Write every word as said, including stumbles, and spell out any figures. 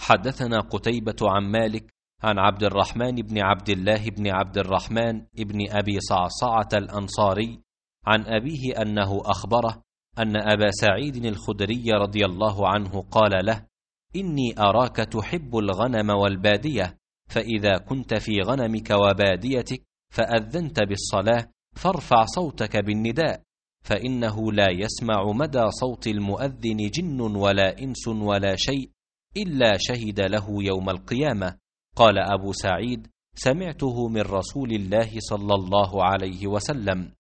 حدثنا قتيبة عن مالك عن عبد الرحمن بن عبد الله بن عبد الرحمن بن أبي صعصعة الأنصاري عن أبيه أنه أخبره أن أبا سعيد الخدري رضي الله عنه قال له: إني أراك تحب الغنم والبادية، فإذا كنت في غنمك وباديتك فأذنت بالصلاة فارفع صوتك بالنداء، فإنه لا يسمع مدى صوت المؤذن جن ولا إنس ولا شيء إلا شهد له يوم القيامة. قال أبو سعيد: سمعته من رسول الله صلى الله عليه وسلم.